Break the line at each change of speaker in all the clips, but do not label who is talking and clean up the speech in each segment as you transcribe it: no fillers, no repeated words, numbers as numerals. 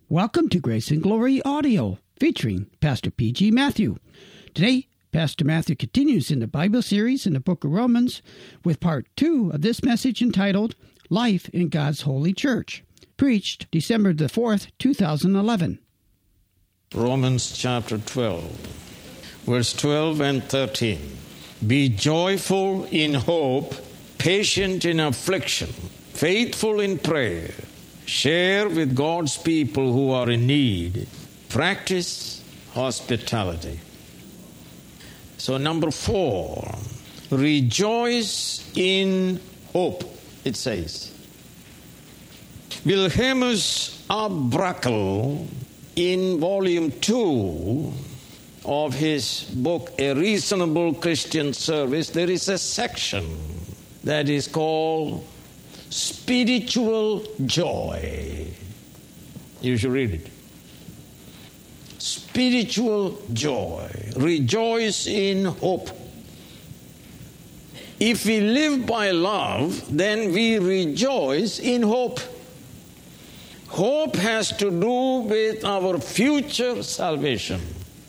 Welcome to Grace and Glory Audio, featuring Pastor P.G. Matthew. Today, Pastor Matthew continues in the Bible series in the book of Romans with part 2 of this message entitled, Life in God's Holy Church, preached December the 4th, 2011.
Romans chapter 12, verse 12 and 13. Be joyful in hope, patient in affliction, faithful in prayer. Share with God's people who are in need. Practice hospitality. So number 4, rejoice in hope, it says. Wilhelmus A. Brackel, in volume 2 of his book, A Reasonable Christian Service, there is a section that is called Spiritual Joy. You should read it. Spiritual joy. Rejoice in hope. If we live by love, then we rejoice in hope. Hope has to do with our future salvation,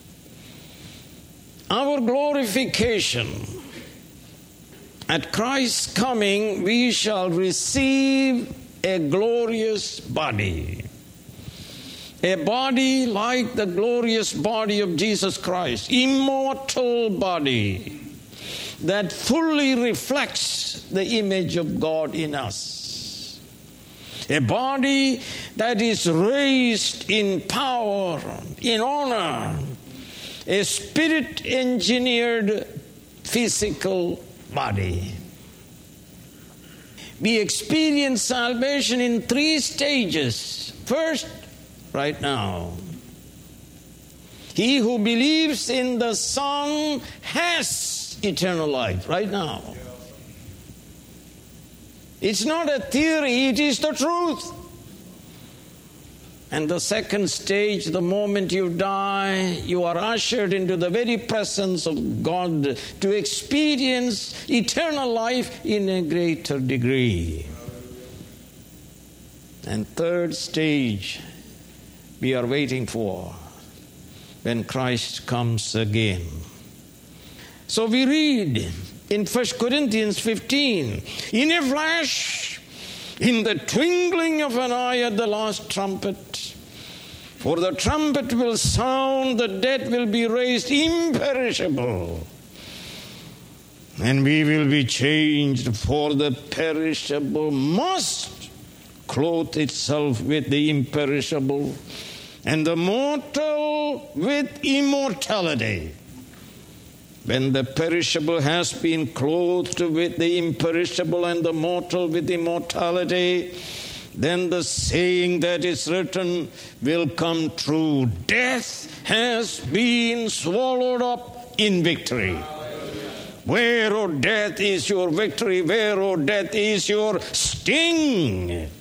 our glorification. At Christ's coming, we shall receive a glorious body. A body like the glorious body of Jesus Christ. Immortal body that fully reflects the image of God in us. A body that is raised in power, in honor. A spirit-engineered physical body. We experience salvation in 3 stages. First, right now, he who believes in the Son has eternal life right now. It's not a theory, it is the truth. And the second stage, the moment you die, you are ushered into the very presence of God to experience eternal life in a greater degree. And third stage, we are waiting for when Christ comes again. So we read in 1 Corinthians 15, in a flash, in the twinkling of an eye at the last trumpet, for the trumpet will sound, the dead will be raised imperishable, and we will be changed, for the perishable must clothe itself with the imperishable, and the mortal with immortality. When the perishable has been clothed with the imperishable and the mortal with immortality, then the saying that is written will come true. Death has been swallowed up in victory. Where, O death, is your victory? Where, O death, is your sting?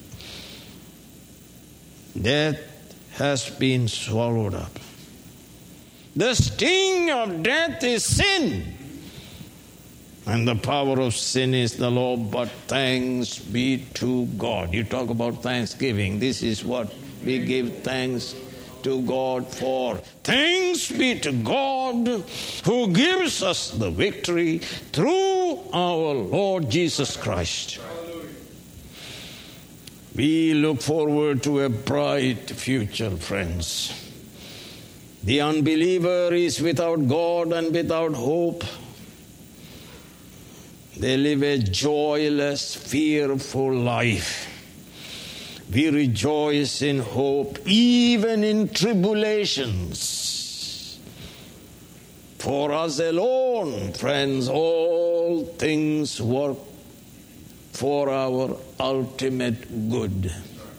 Death has been swallowed up. The sting of death is sin. And the power of sin is the law, but thanks be to God. You talk about thanksgiving. This is what we give thanks to God for. Thanks be to God who gives us the victory through our Lord Jesus Christ. We look forward to a bright future, friends. The unbeliever is without God and without hope. They live a joyless, fearful life. We rejoice in hope, even in tribulations. For us alone, friends, all things work for our ultimate good.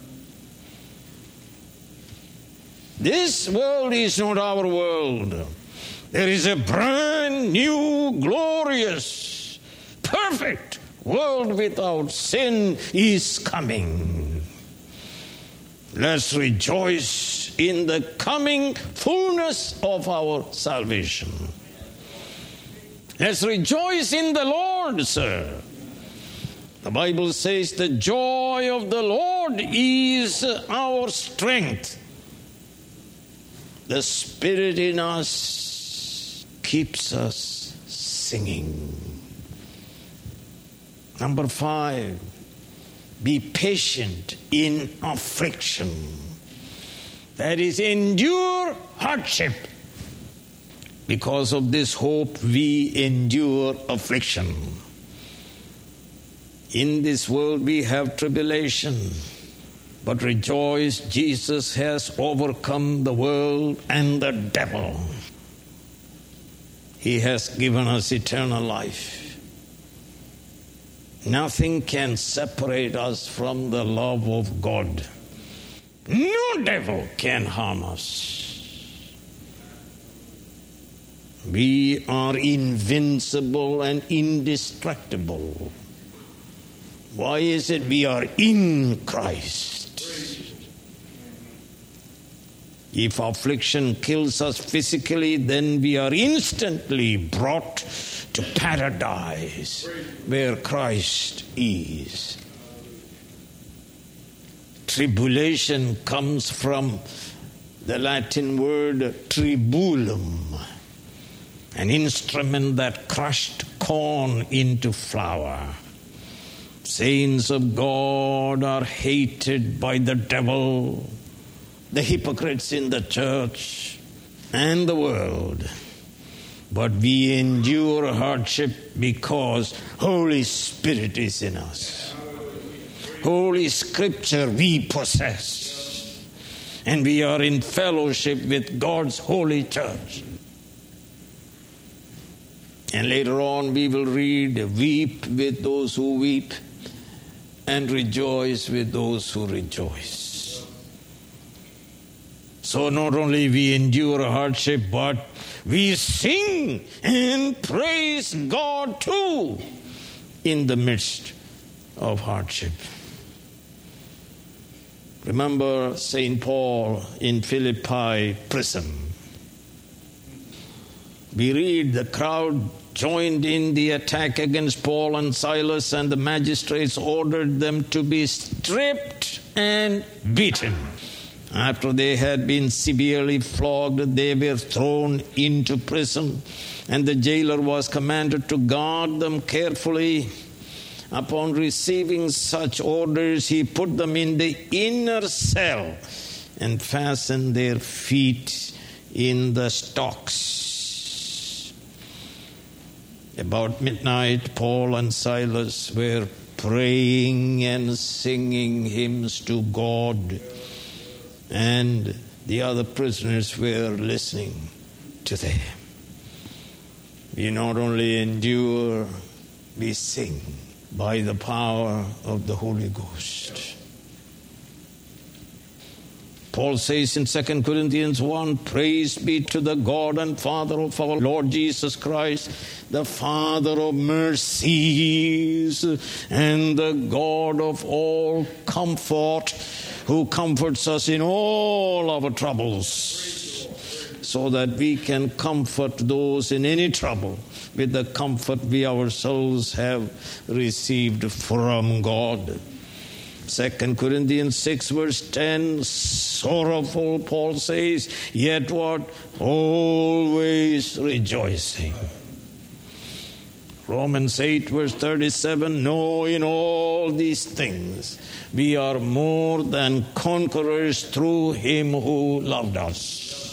This world is not our world. There is a brand new, glorious, perfect world without sin is coming. Let's rejoice in the coming fullness of our salvation. Let's rejoice in the Lord, sir. The Bible says the joy of the Lord is our strength. the Spirit in us keeps us singing. Number 5, be patient in affliction. That is, endure hardship. Because of this hope, we endure affliction. In this world we have tribulation, but rejoice, Jesus has overcome the world and the devil. He has given us eternal life. Nothing can separate us from the love of God. No devil can harm us. We are invincible and indestructible. Why is it? We are in Christ. If affliction kills us physically, then we are instantly brought to paradise where Christ is. Tribulation comes from the Latin word tribulum, an instrument that crushed corn into flour. Saints of God are hated by the devil, the hypocrites in the church, and the world. But we endure hardship because Holy Spirit is in us. Holy Scripture we possess. And we are in fellowship with God's holy church. And later on we will read, weep with those who weep and rejoice with those who rejoice. So not only we endure hardship, but we sing and praise God too in the midst of hardship. Remember St. Paul in Philippi prison. We read the crowd joined in the attack against Paul and Silas, and the magistrates ordered them to be stripped and beaten. After they had been severely flogged, they were thrown into prison, and the jailer was commanded to guard them carefully. Upon receiving such orders, he put them in the inner cell and fastened their feet in the stocks. About midnight, Paul and Silas were praying and singing hymns to God, and the other prisoners were listening to them. We not only endure, we sing by the power of the Holy Ghost. Paul says in 2 Corinthians 1, praise be to the God and Father of our Lord Jesus Christ, the Father of mercies and the God of all comfort, who comforts us in all our troubles, so that we can comfort those in any trouble with the comfort we ourselves have received from God. 2 Corinthians 6 verse 10, sorrowful, Paul says, yet what? Always rejoicing. Romans 8 verse 37, no, in all these things we are more than conquerors through him who loved us.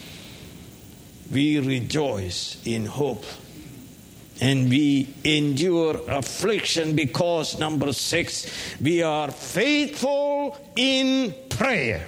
We rejoice in hope. And we endure affliction because, number 6, we are faithful in prayer.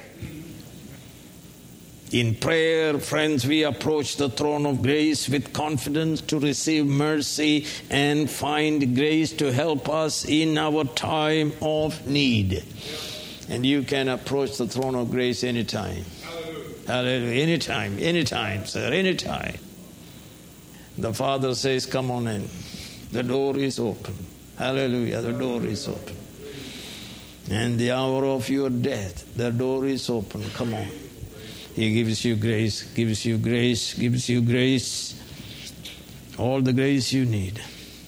In prayer, friends, we approach the throne of grace with confidence to receive mercy and find grace to help us in our time of need. And you can approach the throne of grace anytime. Hallelujah. Anytime, sir, anytime. The Father says, come on in. The door is open. Hallelujah, the door is open. And the hour of your death, the door is open. Come on. He gives you grace, gives you grace, gives you grace. All the grace you need.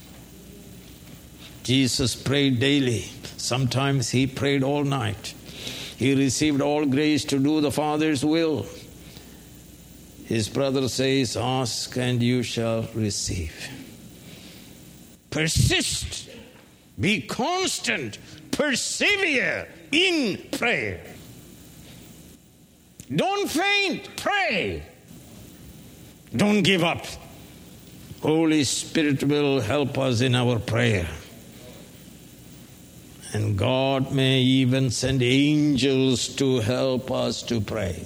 Jesus prayed daily. Sometimes he prayed all night. He received all grace to do the Father's will. His brother says, ask and you shall receive. Persist. Be constant. Persevere in prayer. Don't faint. Pray. Don't give up. Holy Spirit will help us in our prayer. And God may even send angels to help us to pray.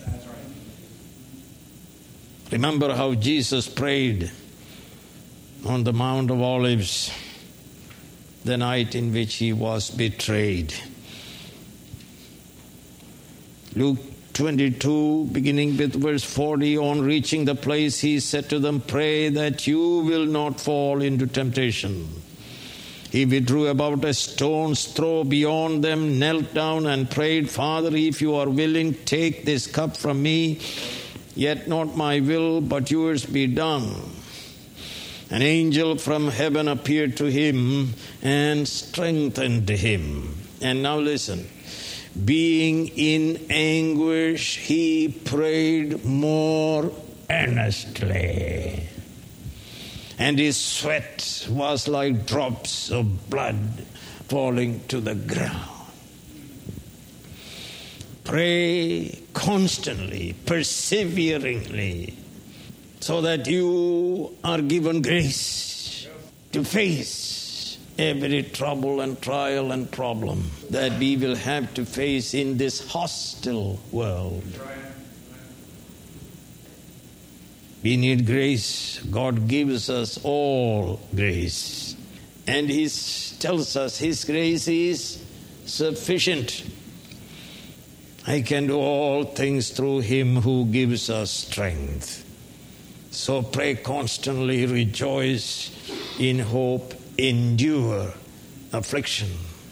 Remember how Jesus prayed on the Mount of Olives the night in which he was betrayed. Luke 22, beginning with verse 40, on reaching the place, he said to them, pray that you will not fall into temptation. He withdrew about a stone's throw beyond them, knelt down and prayed, Father, if you are willing, take this cup from me, yet not my will, but yours be done. An angel from heaven appeared to him and strengthened him. And now listen. Being in anguish, he prayed more earnestly. And his sweat was like drops of blood falling to the ground. Pray constantly, perseveringly, so that you are given grace to face every trouble and trial and problem that we will have to face in this hostile world. We need grace. God gives us all grace. And He tells us His grace is sufficient. I can do all things through Him who gives us strength. So pray constantly, rejoice in hope, endure affliction.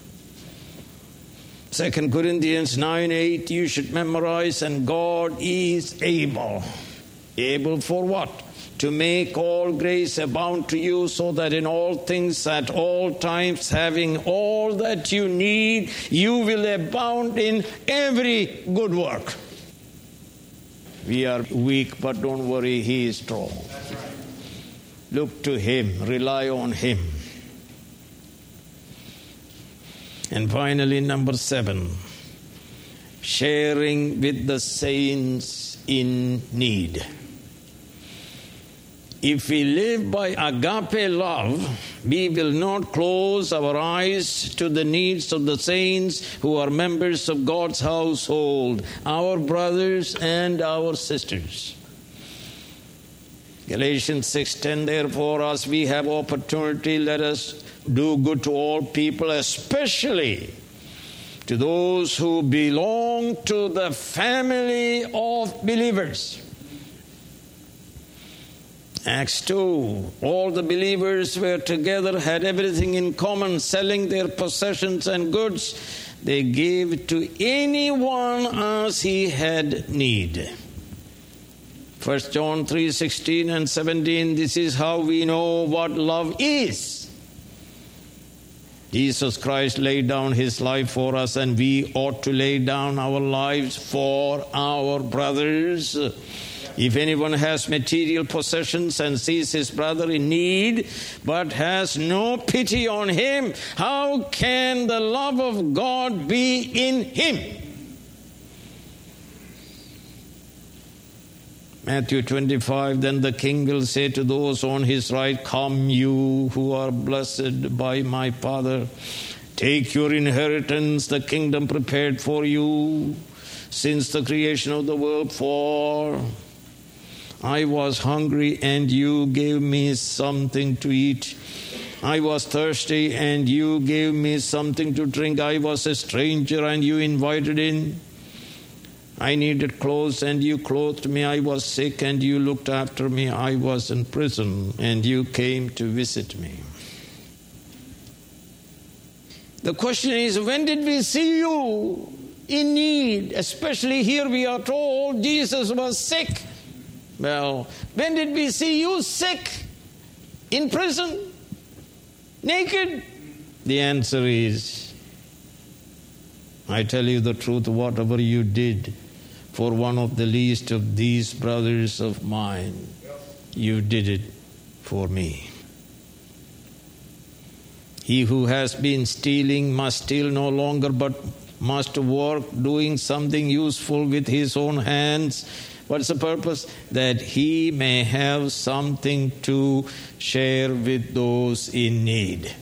2 Corinthians 9:8 you should memorize, and God is able. Able for what? To make all grace abound to you, so that in all things at all times, having all that you need, you will abound in every good work. We are weak, but don't worry, He is strong. Look to Him, rely on Him. And finally, number 7, sharing with the saints in need. If we live by agape love, we will not close our eyes to the needs of the saints who are members of God's household, our brothers and our sisters. Galatians 6:10, therefore, as we have opportunity, let us do good to all people, especially to those who belong to the family of believers. Acts 2, all the believers were together, had everything in common, selling their possessions and goods. They gave to anyone as he had need. 1 John 3:16 and 17, this is how we know what love is. Jesus Christ laid down His life for us, and we ought to lay down our lives for our brothers. If anyone has material possessions and sees his brother in need, but has no pity on him, how can the love of God be in him? Matthew 25, then the king will say to those on his right, come you who are blessed by my Father, take your inheritance, the kingdom prepared for you since the creation of the world. For I was hungry and you gave me something to eat. I was thirsty and you gave me something to drink. I was a stranger and you invited in. I needed clothes and you clothed me. I was sick and you looked after me. I was in prison and you came to visit me. The question is, when did we see you in need? Especially here we are told Jesus was sick. Well, when did we see you sick, in prison, naked? The answer is, I tell you the truth, whatever you did for one of the least of these brothers of mine, you did it for me. He who has been stealing must steal no longer, but must work, doing something useful with his own hands. What's the purpose? That he may have something to share with those in need.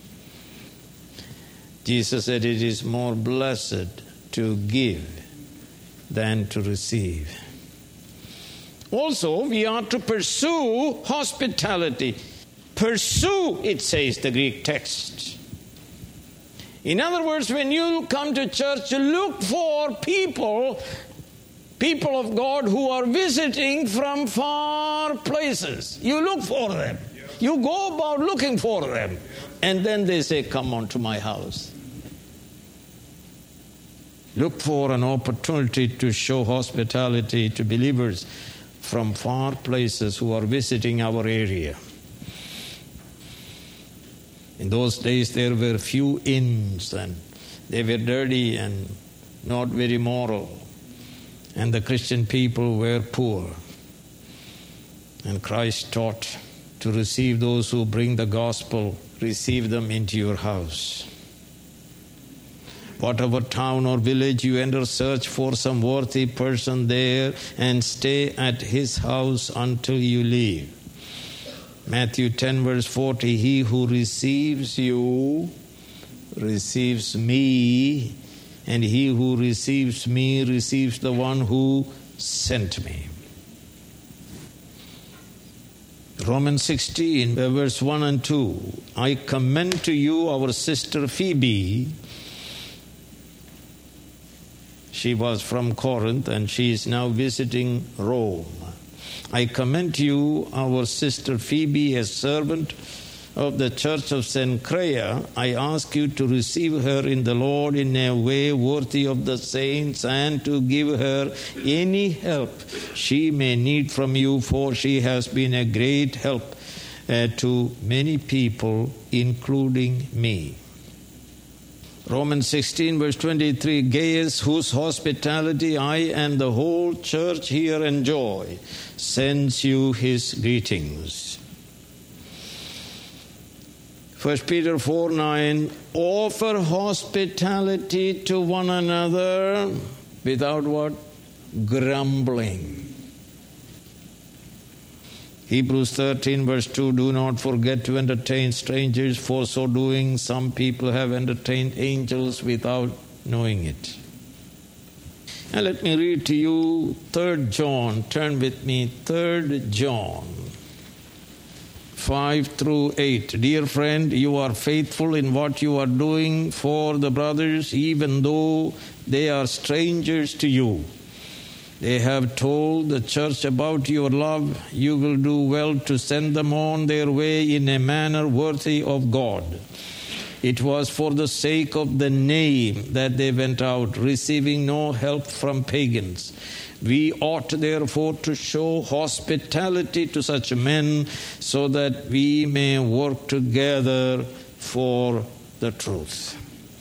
Jesus said it is more blessed to give than to receive. Also, we are to pursue hospitality. Pursue, it says the Greek text. In other words, when you come to church, look for people of God who are visiting from far places. You look for them. You go about looking for them. And then they say, come on to my house. Look for an opportunity to show hospitality to believers from far places who are visiting our area. In those days there were few inns and they were dirty and not very moral. And the Christian people were poor. And Christ taught to receive those who bring the gospel, receive them into your house. Whatever town or village you enter, search for some worthy person there and stay at his house until you leave. Matthew 10 verse 40, he who receives you receives me, and he who receives me receives the one who sent me. Romans 16 verse 1 and 2, I commend to you our sister Phoebe. She was from Corinth and she is now visiting Rome. I commend to you our sister Phoebe, a servant of the church of Cenchrea. I ask you to receive her in the Lord in a way worthy of the saints, and to give her any help she may need from you, for she has been a great help to many people, including me. Romans 16 verse 23, Gaius, whose hospitality I and the whole church here enjoy, sends you his greetings. 1 Peter 4:9, offer hospitality to one another without what? Grumbling. Hebrews 13 verse 2, do not forget to entertain strangers, for so doing some people have entertained angels without knowing it. And let me read to you 3 John. Turn with me, 3 John 5 through 8. Dear friend, you are faithful in what you are doing for the brothers, even though they are strangers to you. They have told the church about your love. You will do well to send them on their way in a manner worthy of God. It was for the sake of the name that they went out, receiving no help from pagans. We ought therefore to show hospitality to such men, so that we may work together for the truth.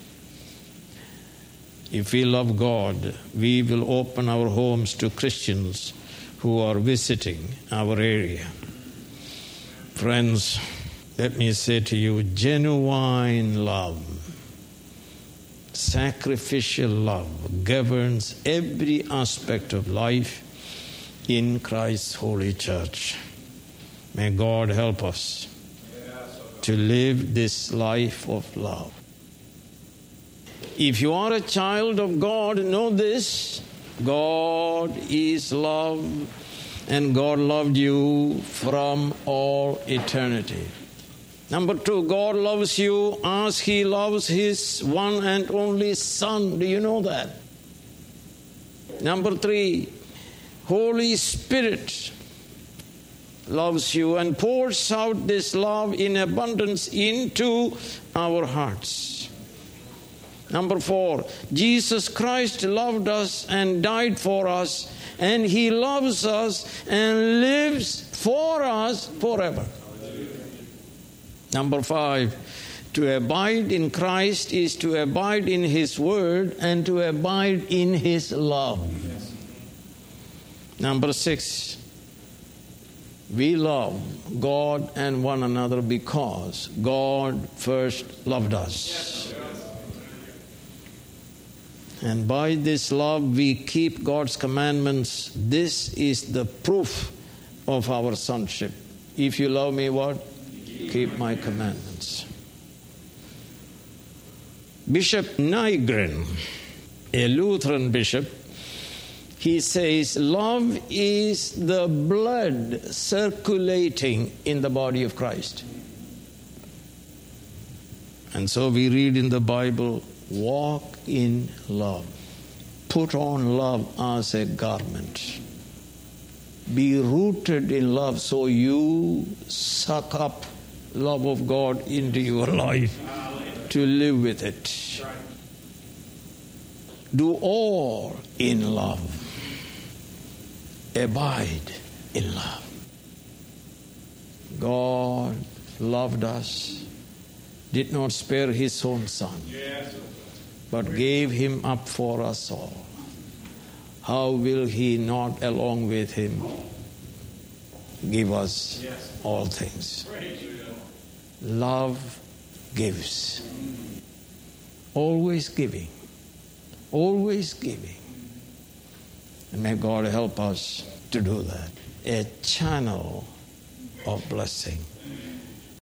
If we love God, we will open our homes to Christians who are visiting our area. Friends, let me say to you, genuine love, sacrificial love governs every aspect of life in Christ's holy church. May God help us to live this life of love. If you are a child of God, know this: God is love, and God loved you from all eternity. Number 2, God loves you as He loves His one and only Son. Do you know that? Number 3, Holy Spirit loves you and pours out this love in abundance into our hearts. Number 4, Jesus Christ loved us and died for us, and He loves us and lives for us forever. Number 5, to abide in Christ is to abide in His Word and to abide in His love. Number 6, we love God and one another because God first loved us. And by this love we keep God's commandments. This is the proof of our sonship. If you love me, what? Keep my commandments. Bishop Nygren, a Lutheran bishop, he says, love is the blood circulating in the body of Christ. And so we read in the Bible, walk in love. Put on love as a garment. Be rooted in love so you suck up love of God into your life to live with it. Do all in love. Abide in love. God loved us, did not spare his own son, but gave him up for us all. How will he not, along with him, give us all things? Love gives. Always giving. Always giving. And may God help us to do that. A channel of blessing.